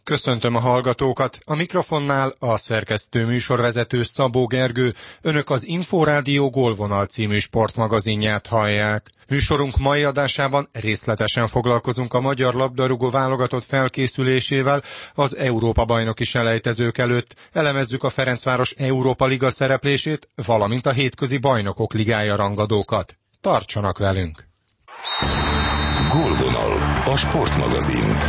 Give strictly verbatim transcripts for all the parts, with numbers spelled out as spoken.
Köszöntöm a hallgatókat, a mikrofonnál a szerkesztő műsorvezető Szabó Gergő, önök az Inforádió Gólvonal című sportmagazinját hallják. Műsorunk mai adásában részletesen foglalkozunk a magyar labdarúgó válogatott felkészülésével az Európa-bajnoki selejtezők előtt, elemezzük a Ferencváros Európa Liga szereplését, valamint a hétközi bajnokok ligája rangadókat. Tartsanak velünk! Gólvonal, a sportmagazin.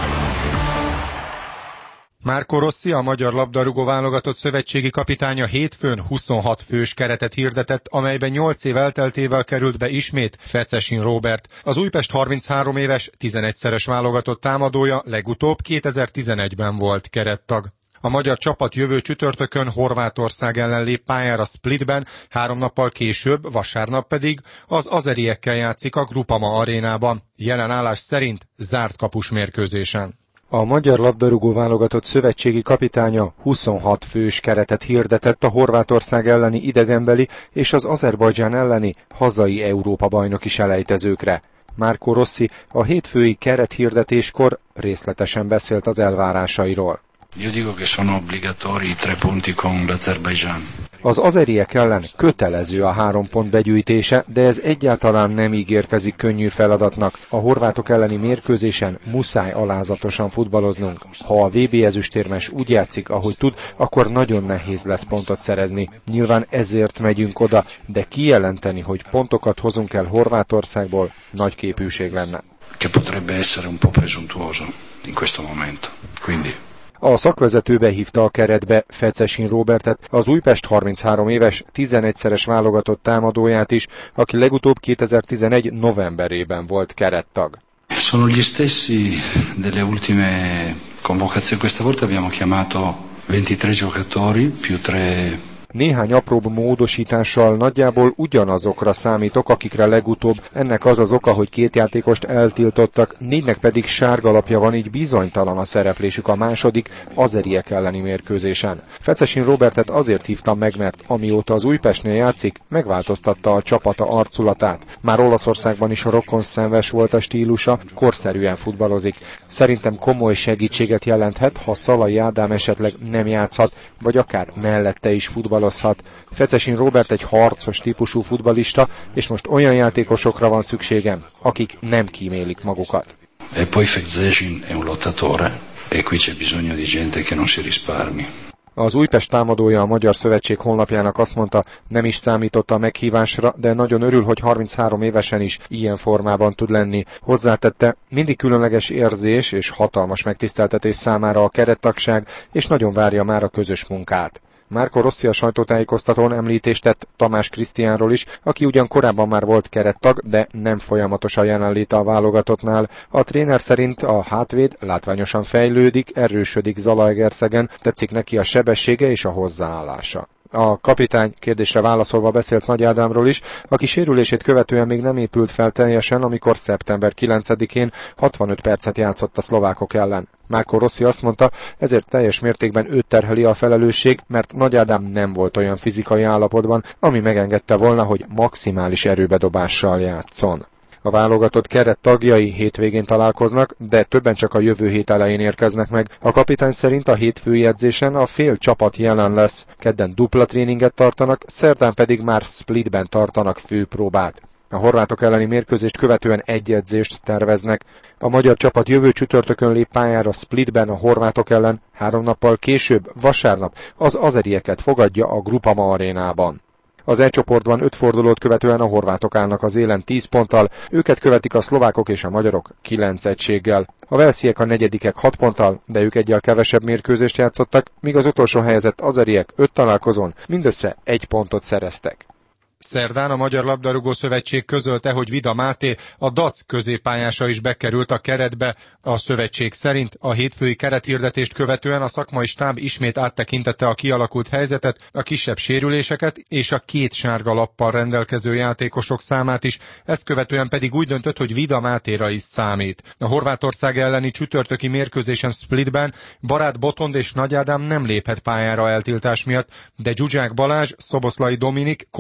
Marco Rossi, a magyar labdarúgó válogatott szövetségi kapitánya hétfőn huszonhat fős keretet hirdetett, amelyben nyolc év elteltével került be ismét Fecesin Róbert. Az Újpest harminchárom éves, tizenegyszeres válogatott támadója legutóbb kétezer-tizenegyben volt kerettag. A magyar csapat jövő csütörtökön Horvátország ellen lép pályára Splitben, három nappal később, vasárnap pedig az azeriekkel játszik a Groupama arénában, jelen állás szerint zárt kapus mérkőzésen. A magyar labdarúgó válogatott szövetségi kapitánya huszonhat fős keretet hirdetett a Horvátország elleni idegenbeli és az Azerbajdzsán elleni hazai Európa-bajnoki selejtezőkre. Marco Rossi a hétfői kerethirdetéskor részletesen beszélt az elvárásairól. Io dico che sono obbligatori i tre punti con l'Azerbaijan. Az azeriek ellen kötelező a három pont begyűjtése, de ez egyáltalán nem ígérkezik könnyű feladatnak. A horvátok elleni mérkőzésen muszáj alázatosan futballoznunk. Ha a vé bé ezüstérmes úgy játszik, ahogy tud, akkor nagyon nehéz lesz pontot szerezni. Nyilván ezért megyünk oda, de kijelenteni, hogy pontokat hozunk el Horvátországból, nagy képűség lenne. Che potrebbe essere un po' presuntuoso in questo momento. Quindi A szakvezető behívta a keretbe Fecesin Róbertet, az Újpest harminchárom éves, tizenegyszeres válogatott támadóját is, aki legutóbb kétezer-tizenegy novemberében volt kerettag. Sono gli stessi delle ultime convocazioni. Questa volta abbiamo chiamato ventitré giocatori più tre. Néhány apróbb módosítással nagyjából ugyanazokra számítok, akikre legutóbb. Ennek az az oka, hogy két játékost eltiltottak, négynek pedig sárgalapja van, így bizonytalan a szereplésük a második azeriek elleni mérkőzésen. Fecesin Róbertet azért hívtam meg, mert amióta az Újpestnél játszik, megváltoztatta a csapata arculatát. Már Olaszországban is rokonszenves volt a stílusa, korszerűen futballozik. Szerintem komoly segítséget jelenthet, ha Szalai Ádám esetleg nem játszhat, vagy akár mellette is futball. Fecesin Róbert egy harcos típusú futballista, és most olyan játékosokra van szükségem, akik nem kímélik magukat. E poi Fecesin è un lottatore, e qui c'è bisogno di gente che non si risparmi. Az Újpest támadója a Magyar Szövetség honlapjának azt mondta, nem is számított a meghívásra, de nagyon örül, hogy harminchárom évesen is ilyen formában tud lenni. Hozzátette, mindig különleges érzés és hatalmas megtiszteltetés számára a kerettagság, és nagyon várja már a közös munkát. Marco Rossi a sajtótájékoztatón említést tett Tamás Krisztiánról is, aki ugyan korábban már volt kerettag, de nem folyamatos a jelenléte a válogatottnál. A tréner szerint a hátvéd látványosan fejlődik, erősödik Zalaegerszegen, tetszik neki a sebessége és a hozzáállása. A kapitány kérdésre válaszolva beszélt Nagy Ádámról is, aki sérülését követően még nem épült fel teljesen, amikor szeptember kilencedikén hatvanöt percet játszott a szlovákok ellen. Marco Rossi azt mondta, ezért teljes mértékben őt terheli a felelősség, mert Nagy Ádám nem volt olyan fizikai állapotban, ami megengedte volna, hogy maximális erőbedobással játszon. A válogatott keret tagjai hétvégén találkoznak, de többen csak a jövő hét elején érkeznek meg. A kapitány szerint a hétfői edzésen a fél csapat jelen lesz. Kedden dupla tréninget tartanak, szerdán pedig már Splitben tartanak főpróbát. A horvátok elleni mérkőzést követően egy edzést terveznek. A magyar csapat jövő csütörtökön lép pályára Splitben a horvátok ellen, három nappal később, vasárnap az azerieket fogadja a Groupama arénában. Az E csoportban öt fordulót követően a horvátok állnak az élen tíz ponttal, őket követik a szlovákok és a magyarok kilenc egységgel. A velsziek a negyedikek hat ponttal, de ők egyel kevesebb mérkőzést játszottak, míg az utolsó helyezett azeriek öt találkozón mindössze egy pontot szereztek. Szerdán a Magyar Labdarúgó Szövetség közölte, hogy Vida Máté, a dé á cé középpályása is bekerült a keretbe. A szövetség szerint a hétfői kerethirdetést követően a szakmai stáb ismét áttekintette a kialakult helyzetet, a kisebb sérüléseket és a két sárga lappal rendelkező játékosok számát is, ezt követően pedig úgy döntött, hogy Vida Mátéra is számít. A Horvátország elleni csütörtöki mérkőzésen Splitben Barát Botond és Nagy Ádám nem léphet pályára eltiltás miatt, de Zsuzsák Balázs, Szoboszlai Dominik, Korhut Mihály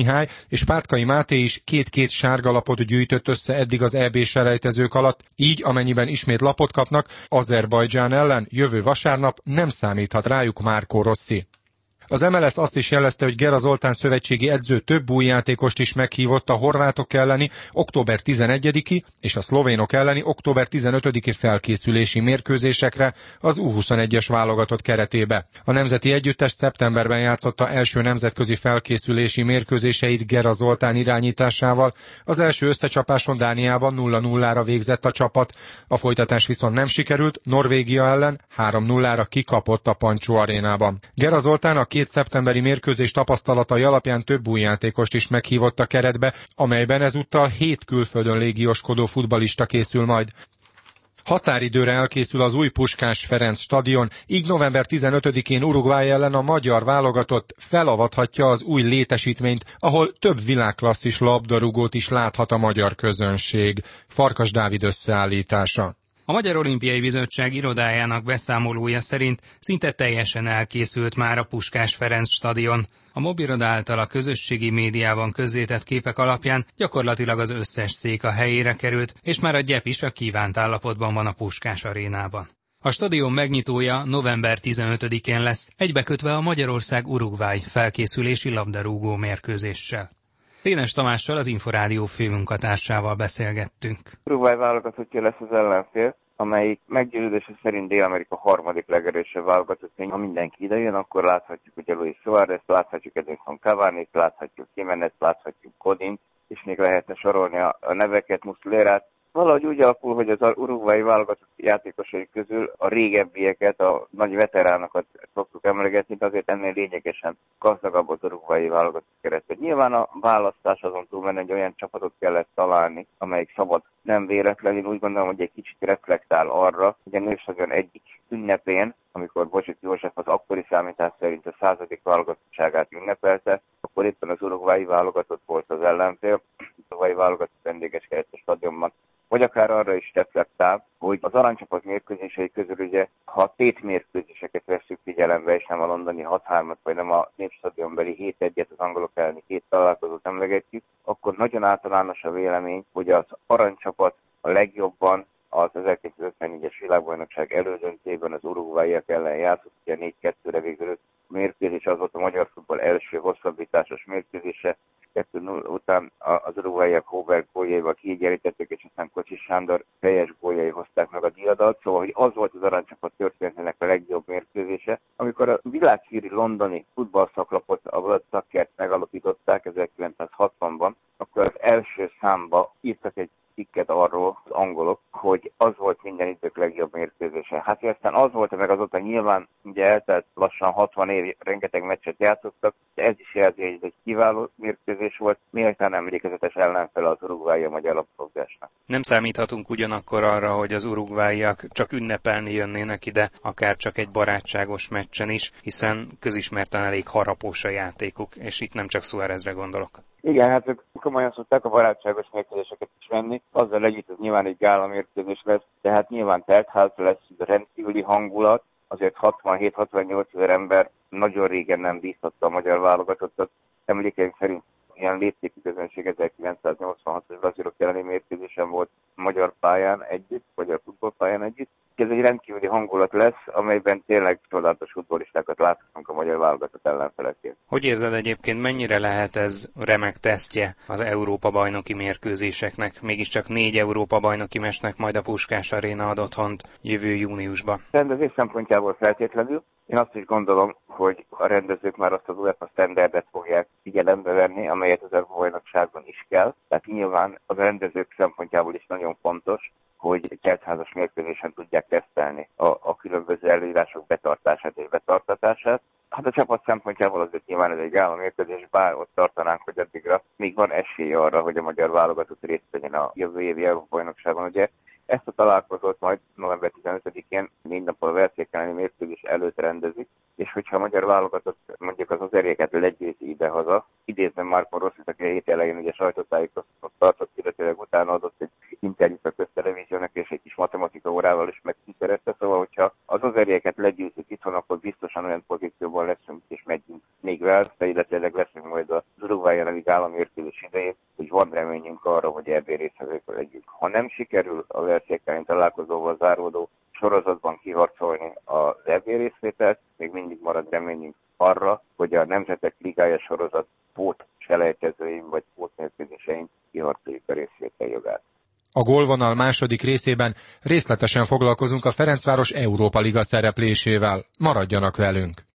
Mihály és Pátkai Máté is két-két sárga lapot gyűjtött össze eddig az é bé-selejtezők alatt, így amennyiben ismét lapot kapnak, Azerbajdzsán ellen jövő vasárnap nem számíthat rájuk Marco Rossi. Az em el es azt is jelezte, hogy Gera Zoltán szövetségi edző több új játékost is meghívott a horvátok elleni október tizenegyediki és a szlovénok elleni október tizenötödiki felkészülési mérkőzésekre az U huszonegyes válogatott keretébe. A nemzeti együttes szeptemberben játszotta első nemzetközi felkészülési mérkőzéseit Gera Zoltán irányításával, az első összecsapáson Dániában nulla nullára végzett a csapat, a folytatás viszont nem sikerült, Norvégia ellen három nullára kikapott a Pancsó arénában. Gera Zoltán a két szeptemberi mérkőzés tapasztalatai alapján több új játékost is meghívott a keretbe, amelyben ezúttal hét külföldön légioskodó futballista készül majd. Határidőre elkészül az új Puskás Ferenc stadion, így november tizenötödikén Uruguay ellen a magyar válogatott felavathatja az új létesítményt, ahol több világklasszis labdarúgót is láthat a magyar közönség. Farkas Dávid összeállítása. A Magyar Olimpiai Bizottság irodájának beszámolója szerint szinte teljesen elkészült már a Puskás Ferenc stadion. A mobiroda által a közösségi médiában közzétett képek alapján gyakorlatilag az összes szék a helyére került, és már a gyep is a kívánt állapotban van a Puskás arénában. A stadion megnyitója november tizenötödikén lesz, egybekötve a Magyarország-Uruguay felkészülési labdarúgó mérkőzéssel. Dénes Tamással, az Inforádió főmunkatársával beszélgettünk. Uruguay válogatottja lesz az ellenfél, amelyik meggyőződése szerint Dél-Amerika harmadik legerősebb válogatottja. Ha mindenki idejön, akkor láthatjuk ugye Luis Suárez, láthatjuk Edinson Cavani-t, láthatjuk Jiménez, láthatjuk Godint, és még lehetne sorolni a, a neveket, Muslerát. Valahogy úgy alakul, hogy az uruguayi válogatott játékosai közül a régebbieket, a nagy veteránokat szoktuk emlegetni, de azért ennél lényegesen gazdagabb az uruguayi válogatott keretben. Nyilván a választás azon túlmenően, hogy olyan csapatot kellett találni, amelyik szabad. Nem véletlenül úgy gondolom, hogy egy kicsit reflektál arra, hogy a Népstadion egyik ünnepén, amikor Bocsit József az akkori számítás szerint a századik válogatottságát ünnepelte, akkor éppen az uruguayi válogatott volt az ellenfél, az uruguayi válogatott vendégeskedett a stadionban. Vagy akár arra is reflektál, hogy az aranycsapat mérkőzései közül ugye, ha a tét mérkőzéseket vesszük figyelembe, és nem a londoni hat hármat, vagy nem a Népstadionbeli hét egyet, az angolok elleni két találkozót emlegetjük, akkor nagyon általános a vélemény, hogy az aranycsapat a legjobban az ezerkilencszázötvennégyes világbajnokság elődöntében az uruguayiak ellen játszott, ugye négy kettőre végződött mérkőzés, az volt a magyar futball első hosszabbításos mérkőzése, kettő null után az uruguayiak Hóberg góljaival kiegyenlítették, és aztán Kocsis Sándor teljes góljai hozták meg a diadat, szóval hogy az volt az aranycsapat történetének a legjobb mérkőzése. Amikor a világhírű londoni futballszaklapot, a World Soccer-t megalapították ezerkilencszázhatvanban, akkor az első számba írtak egy cikket arról az angolok, hogy az volt minden idők legjobb mérkőzése. Hát aztán az volt, meg azóta nyilván ugye eltelt lassan hatvan év, rengeteg meccset játszottak, de ez is jelzi, hogy egy kiváló mérkőzés volt, méltán emlékezetes ellenfele az uruguayi a magyar labdarúgásnak. Nem számíthatunk ugyanakkor arra, hogy az uruguayiak csak ünnepelni jönnének ide, akár csak egy barátságos meccsen is, hiszen közismerten elég harapós a játékuk, és itt nem csak Suárezre gondolok. Igen, hát ők komolyan szokták a barátságos mérkőzéseket is venni, azzal együtt ez nyilván egy gála mérkőzés lesz, tehát nyilván teltház lesz, rendkívüli hangulat, azért hatvanhét-hatvannyolc ezer ember nagyon régen nem bíztatta a magyar válogatottat, emlékeim szerint ilyen léptékű közönség ezerkilencszáznyolcvanhatos brazilok elleni mérkőzésen volt magyar pályán együtt, magyar futballpályán együtt. Ez egy rendkívüli hangulat lesz, amelyben tényleg csodálatos futballistákat láthatunk a magyar válogatott ellenfeleként. Hogy érzed egyébként, mennyire lehet ez remek tesztje az Európa-bajnoki mérkőzéseknek? Mégiscsak négy Európa-bajnoki meccsnek majd a Puskás Aréna ad otthont jövő júniusban. Rendezés szempontjából feltétlenül. Én azt is gondolom, hogy a rendezők már azt az UEFA standardet fogják figyelembe venni, amelyet az Európa-bajnokságban is kell. Tehát nyilván az rendezők szempontjából is nagyon fontos, hogy egy teltházas mérkőzésen tudják tesztelni a, a különböző előírások betartását és betartatását. Hát a csapat szempontjából azért nyilván ez egy gála mérkőzés, bár ott tartanánk, hogy addigra még van esélye arra, hogy a magyar válogatott részt vegyen a jövő évi Európa-bajnokságon. Ugye ezt a találkozót majd november tizenötödikén négy nappal a értékelni mérkőzés előtt rendezik, és hogyha a magyar válogatott mondjuk az azerieket legyőzi idehaza, idézem Marco Rossit, aki a hét elején ugye sajtótájékoztatót tartott, illetőleg utána adott egy interjút a köztelevíziónak, és egy kis matematika órával is megkiszerezte, szóval hogyha az azerieket legyőzik itthon, akkor biztosan olyan pozícióban leszünk, és megyünk még Velszre, illetőleg leszünk majd az Uruguayon állammérkőzés idején, hogy van reményünk arra, hogy é bé résztvevők legyünk. Ha nem sikerül a Versenyeken találkozóval záródó sorozatban kiharcolni az é bé részvételt, még mindig marad reményünk arra, hogy a Nemzetek Ligája sorozat pót selejtezőin vagy pótmérkőzésein kiharcoljuk a részvétel jogát. A gólvonal második részében részletesen foglalkozunk a Ferencváros Európa Liga szereplésével. Maradjanak velünk!